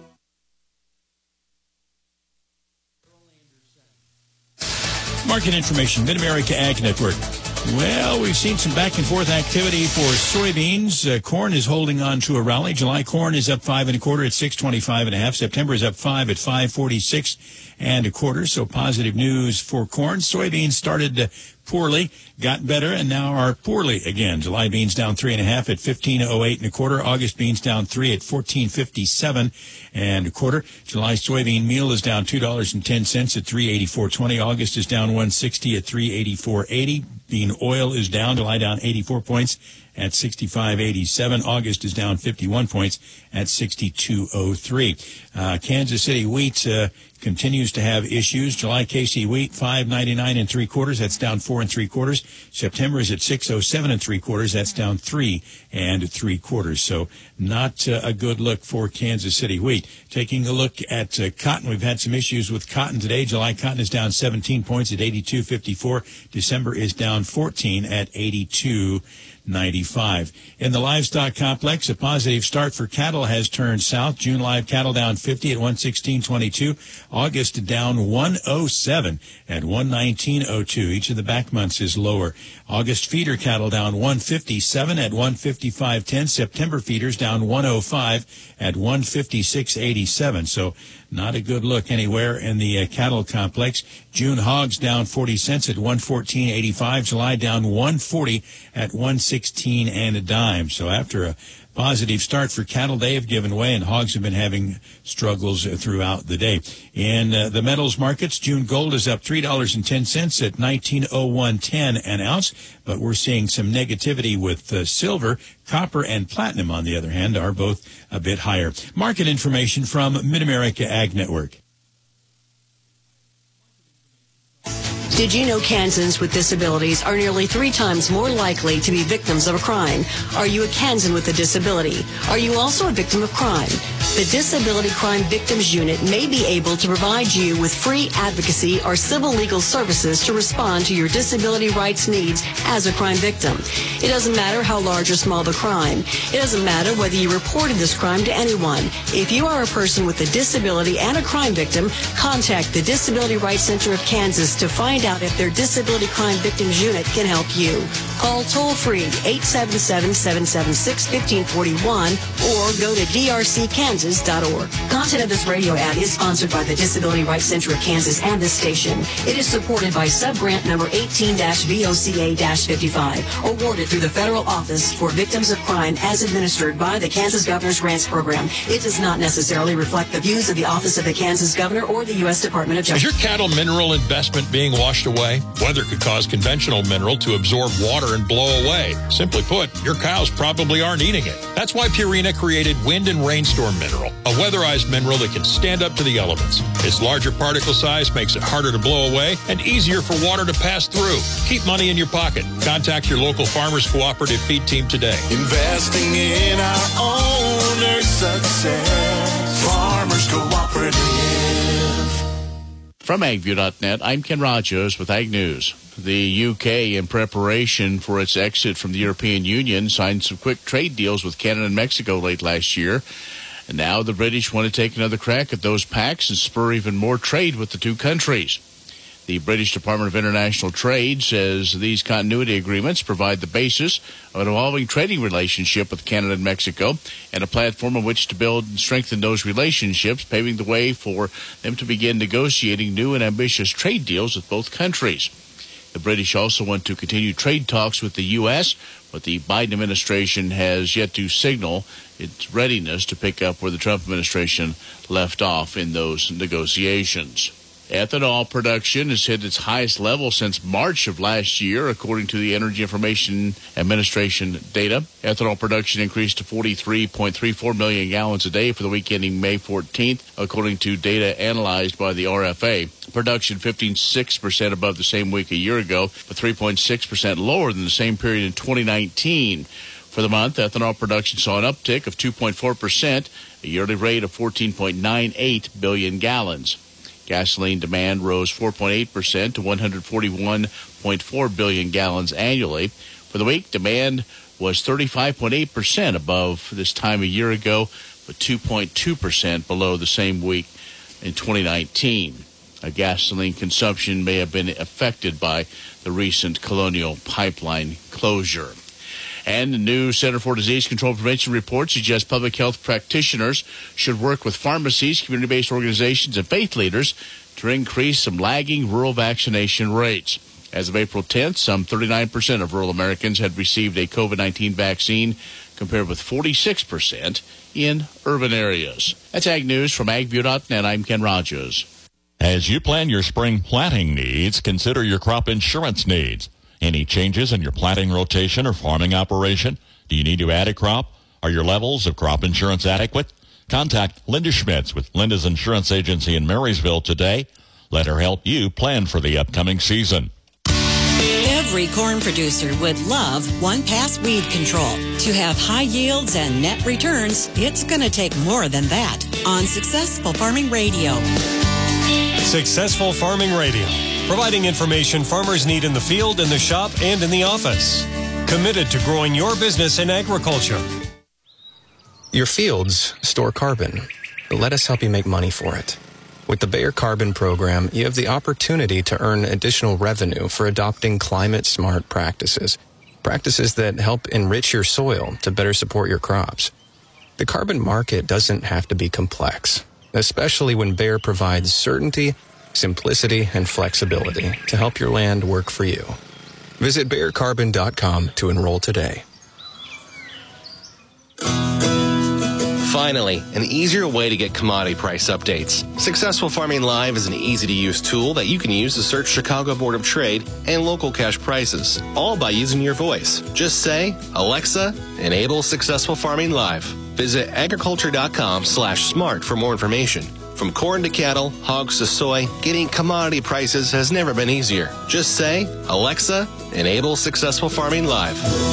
Market information, Mid-America Ag Network. Well, we've seen some back and forth activity for soybeans. Corn is holding on to a rally. July corn is up 5 1/4 at 6.25 1/2. September is up 5 at 5.46 1/4. So positive news for corn. Soybeans started poorly, got better, and now are poorly again. July beans down 3 1/2 at 15.08 1/4. August beans down 3 at 14.57 1/4. July soybean meal is down $2.10 at 384.20. August is down 160 at 384.80. Bean oil is down. July down 84 points at 65.87. August is down 51 points at 62.03. Kansas City wheat continues to have issues. July KC wheat 5.99 3/4. That's down 4 3/4. September is at 6.07 3/4. That's down 3 3/4. So not a good look for Kansas City wheat. Taking a look at cotton, we've had some issues with cotton today. July cotton is down 17 points at 82.54. December is down 14 at 82.95. In the livestock complex, a positive start for cattle has turned south. June live cattle down 50 at 116.22. August down 107 at 119.02. Each of the back months is lower. August feeder cattle down 157 at 155.10. September feeders down 105 at 156.87. So not a good look anywhere in the cattle complex. June hogs down 40 cents at 114.85. July down 140 at 116 and a dime. So after a positive start for cattle. They have given way, and hogs have been having struggles throughout the day. In the metals markets, June gold is up $3.10 at $19.0110 an ounce, but we're seeing some negativity with silver. Copper and platinum, on the other hand, are both a bit higher. Market information from Mid-America Ag Network. Did you know Kansans with disabilities are nearly 3 times more likely to be victims of a crime? Are you a Kansan with a disability? Are you also a victim of crime? The Disability Crime Victims Unit may be able to provide you with free advocacy or civil legal services to respond to your disability rights needs as a crime victim. It doesn't matter how large or small the crime. It doesn't matter whether you reported this crime to anyone. If you are a person with a disability and a crime victim, contact the Disability Rights Center of Kansas to find out if their Disability Crime Victims Unit can help you. Call toll-free 877-776-1541 or go to drckansas.org. Content of this radio ad is sponsored by the Disability Rights Center of Kansas and this station. It is supported by subgrant number 18-VOCA-55, awarded through the Federal Office for Victims of Crime as administered by the Kansas Governor's Grants Program. It does not necessarily reflect the views of the Office of the Kansas Governor or the U.S. Department of Justice. Is your cattle mineral investment being washed away? Weather could cause conventional mineral to absorb water and blow away. Simply put, your cows probably aren't eating it. That's why Purina created Wind and Rainstorm Mineral, a weatherized mineral that can stand up to the elements. Its larger particle size makes it harder to blow away and easier for water to pass through. Keep money in your pocket. Contact your local Farmers Cooperative Feed Team today. Investing in our owners' success. Farmers Cooperative. From AgView.net, I'm Ken Rogers with Ag News. The UK, in preparation for its exit from the European Union, signed some quick trade deals with Canada and Mexico late last year. And now the British want to take another crack at those pacts and spur even more trade with the two countries. The British Department of International Trade says these continuity agreements provide the basis of an evolving trading relationship with Canada and Mexico and a platform on which to build and strengthen those relationships, paving the way for them to begin negotiating new and ambitious trade deals with both countries. The British also want to continue trade talks with the U.S., but the Biden administration has yet to signal its readiness to pick up where the Trump administration left off in those negotiations. Ethanol production has hit its highest level since March of last year, according to the Energy Information Administration data. Ethanol production increased to 43.34 million gallons a day for the week ending May 14th, according to data analyzed by the RFA. Production 15.6% above the same week a year ago, but 3.6% lower than the same period in 2019. For the month, ethanol production saw an uptick of 2.4%, a yearly rate of 14.98 billion gallons. Gasoline demand rose 4.8% to 141.4 billion gallons annually. For the week, demand was 35.8% above this time a year ago, but 2.2% below the same week in 2019. Gasoline consumption may have been affected by the recent Colonial Pipeline closure. And the new Center for Disease Control and Prevention report suggests public health practitioners should work with pharmacies, community-based organizations, and faith leaders to increase some lagging rural vaccination rates. As of April 10th, some 39% of rural Americans had received a COVID-19 vaccine, compared with 46% in urban areas. That's Ag News from AgView.net. I'm Ken Rogers. As you plan your spring planting needs, consider your crop insurance needs. Any changes in your planting rotation or farming operation? Do you need to add a crop? Are your levels of crop insurance adequate? Contact Linda Schmitz with Linda's Insurance Agency in Marysville today. Let her help you plan for the upcoming season. Every corn producer would love one-pass weed control. To have high yields and net returns, it's going to take more than that. On Successful Farming Radio. Successful Farming Radio, providing information farmers need in the field, in the shop, and in the office. Committed to growing your business in agriculture. Your fields store carbon. Let us help you make money for it. With the Bayer Carbon Program, you have the opportunity to earn additional revenue for adopting climate-smart practices. Practices that help enrich your soil to better support your crops. The carbon market doesn't have to be complex, especially when Bayer provides certainty, simplicity, and flexibility to help your land work for you. Visit BayerCarbon.com to enroll today. Finally, an easier way to get commodity price updates. Successful Farming Live is an easy-to-use tool that you can use to search Chicago Board of Trade and local cash prices, all by using your voice. Just say, Alexa, enable Successful Farming Live. Visit agriculture.com/smart for more information. From corn to cattle, hogs to soy, getting commodity prices has never been easier. Just say, Alexa, enable Successful Farming Live.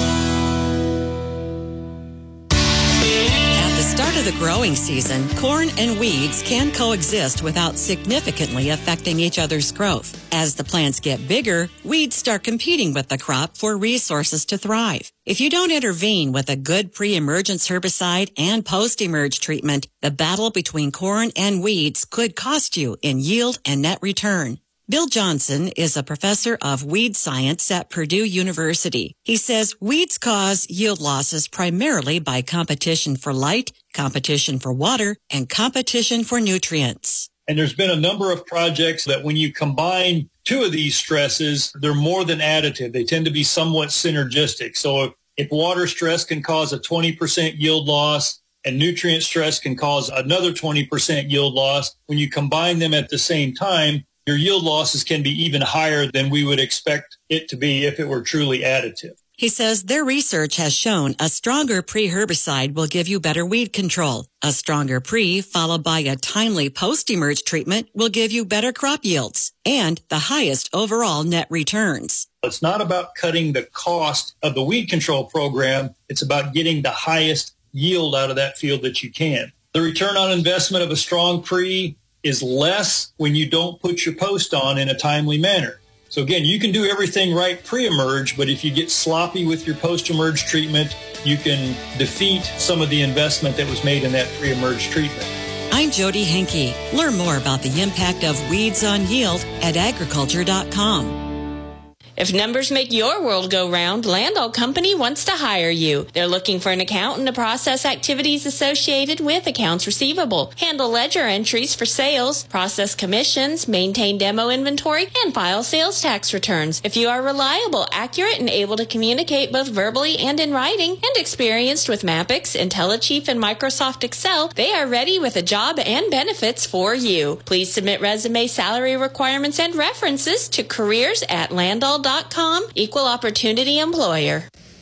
At the start of the growing season, corn and weeds can coexist without significantly affecting each other's growth. As the plants get bigger, weeds start competing with the crop for resources to thrive. If you don't intervene with a good pre-emergence herbicide and post-emerge treatment, the battle between corn and weeds could cost you in yield and net return. Bill Johnson is a professor of weed science at Purdue University. He says weeds cause yield losses primarily by competition for light, competition for water, and competition for nutrients. And there's been a number of projects that when you combine two of these stresses, they're more than additive. They tend to be somewhat synergistic. So if water stress can cause a 20% yield loss and nutrient stress can cause another 20% yield loss, when you combine them at the same time, your yield losses can be even higher than we would expect it to be if it were truly additive. He says their research has shown a stronger pre-herbicide will give you better weed control. A stronger pre followed by a timely post-emerge treatment will give you better crop yields and the highest overall net returns. It's not about cutting the cost of the weed control program. It's about getting the highest yield out of that field that you can. The return on investment of a strong pre is less when you don't put your post on in a timely manner. So again, you can do everything right pre-emerge, but if you get sloppy with your post-emerge treatment, you can defeat some of the investment that was made in that pre-emerge treatment. I'm Jody Henke. Learn more about the impact of weeds on yield at agriculture.com. If numbers make your world go round, Landau Company wants to hire you. They're looking for an accountant to process activities associated with accounts receivable, handle ledger entries for sales, process commissions, maintain demo inventory, and file sales tax returns. If you are reliable, accurate, and able to communicate both verbally and in writing, and experienced with Mapix, IntelliChief, and Microsoft Excel, they are ready with a job and benefits for you. Please submit resume, salary requirements, and references to careers@landau.com. Equal opportunity employer.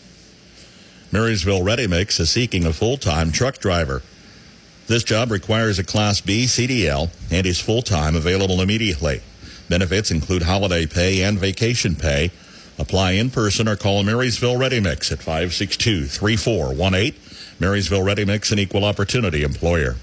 Marysville Ready Mix is seeking a full-time truck driver. This job requires a Class B CDL and is full-time, available immediately. Benefits include holiday pay and vacation pay. Apply in person or call Marysville Ready Mix at 562-3418. Marysville Ready Mix, an equal opportunity employer.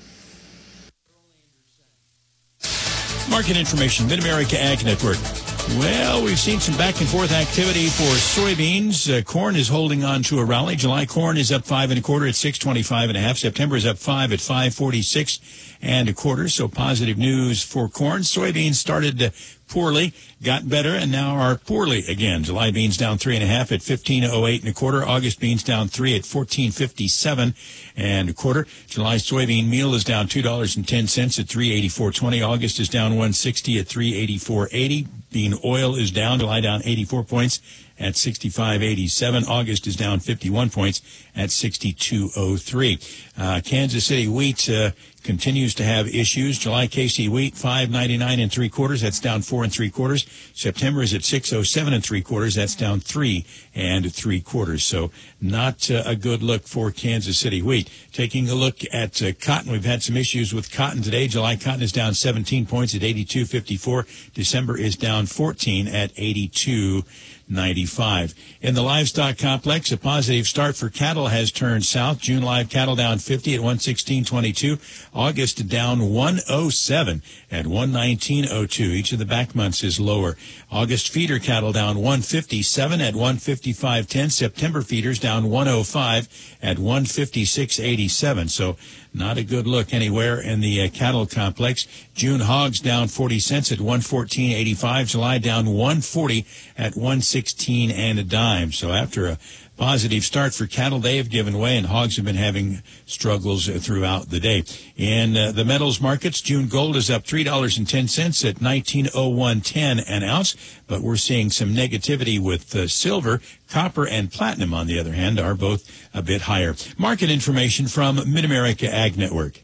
Market information, Mid-America Ag Network. Well, we've seen some back and forth activity for soybeans. Corn is holding on to a rally. July corn is up 5 1/4 at 6.25 September is up 5 at 5.46 1/4. So positive news for corn. Soybeans started poorly, got better, and now are poorly again. July beans down 3 1/2 at 15.08 1/4. August beans down 3 at 14.57 1/4. July soybean meal is down $2.10 at 384.20. August is down 160 at 384.80. Bean oil is down. July down 84 points at 65.87. August is down 51 points at 62.03. Kansas City wheat continues to have issues. July KC wheat 5.99 3/4. That's down 4 3/4. September is at 6.07 3/4. That's down 3 3/4. So not a good look for Kansas City wheat. Taking a look at cotton, we've had some issues with cotton today. July cotton is down 17 points at 82.54. December is down 14 at 82.95. In the livestock complex, a positive start for cattle has turned south. June live cattle down 50 at 116.22. August down 107 at 119.02. Each of the back months is lower. August feeder cattle down 157 at 155.10. September feeders down 105 at 156.87. So not a good look anywhere in the cattle complex. June hogs down 40 cents at 114.85. July down 140 at 116 and a dime. So after a positive start for cattle. They have given way, and hogs have been having struggles throughout the day. In the metals markets, June gold is up $3.10 at $19.0110 an ounce, but we're seeing some negativity with silver. Copper and platinum, on the other hand, are both a bit higher. Market information from Mid-America Ag Network.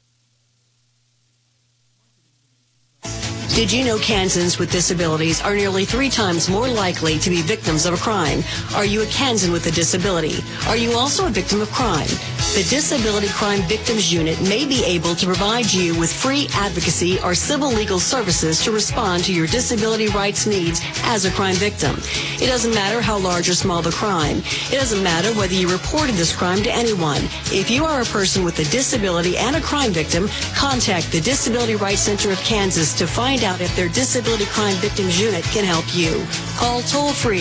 Did you know Kansans with disabilities are nearly 3 times more likely to be victims of a crime? Are you a Kansan with a disability? Are you also a victim of crime? The Disability Crime Victims Unit may be able to provide you with free advocacy or civil legal services to respond to your disability rights needs as a crime victim. It doesn't matter how large or small the crime. It doesn't matter whether you reported this crime to anyone. If you are a person with a disability and a crime victim, contact the Disability Rights Center of Kansas to find out if their Disability Crime Victims Unit can help you. Call toll-free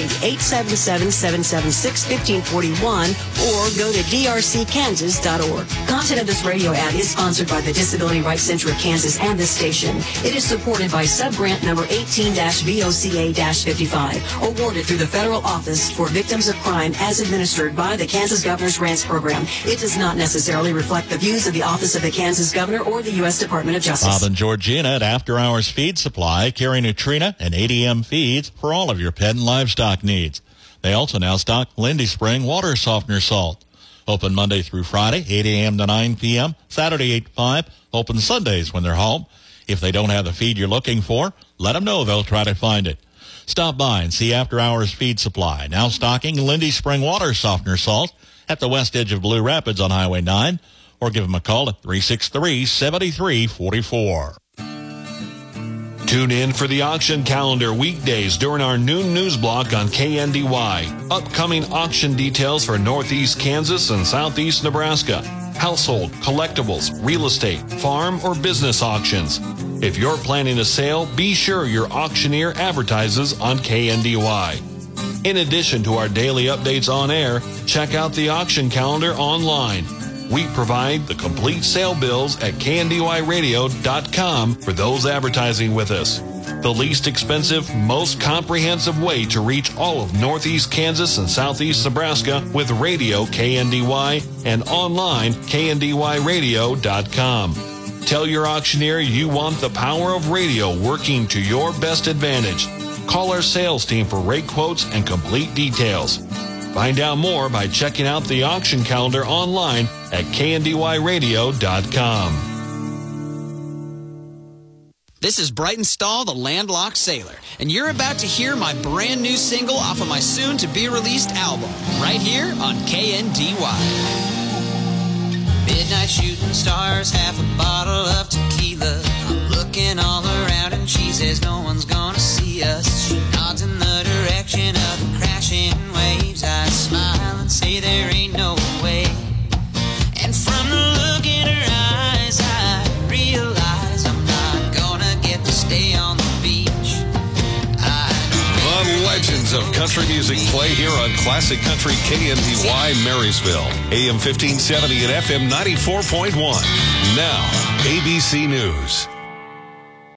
877-776-1541 or go to drckansas.org. Content of this radio ad is sponsored by the Disability Rights Center of Kansas and this station. It is supported by subgrant number 18-VOCA-55, awarded through the Federal Office for Victims of Crime as administered by the Kansas Governor's Grants Program. It does not necessarily reflect the views of the Office of the Kansas Governor or the U.S. Department of Justice. Bob and Georgina at After Hours Feed Supply carry Nutrina and ADM feeds for all of your pet and livestock needs. They also now stock Lindy Spring water softener salt. Open Monday through Friday, 8 a.m. to 9 p.m., Saturday 8 to 5, open Sundays when they're home. If they don't have the feed you're looking for, let them know. They'll try to find it. Stop by and see After Hours Feed Supply, now stocking Lindy Spring water softener salt at the west edge of Blue Rapids on Highway 9, or give them a call at 363-7344. Tune in for the auction calendar weekdays during our noon news block on KNDY. Upcoming auction details for Northeast Kansas and Southeast Nebraska. Household, collectibles, real estate, farm, or business auctions. If you're planning a sale, be sure your auctioneer advertises on KNDY. In addition to our daily updates on air, check out the auction calendar online. We provide the complete sale bills at kndyradio.com for those advertising with us. The least expensive, most comprehensive way to reach all of Northeast Kansas and Southeast Nebraska with radio KNDY and online kndyradio.com. Tell your auctioneer you want the power of radio working to your best advantage. Call our sales team for rate quotes and complete details. Find out more by checking out the auction calendar online at kndyradio.com. This is Brighton Stahl, the Landlocked Sailor, and you're about to hear my brand new single off of my soon-to-be-released album, right here on KNDY. Midnight shooting stars, half a bottle of tequila. I'm looking all around and she says no one's gonna see us. She nods in the direction of the crashing waves. I smile and say there ain't no way. And from the look in her eyes, I realize I'm not gonna get to stay on the beach. The legends of country music play here on Classic Country KNDY Marysville, AM 1570 and FM 94.1. Now, ABC News.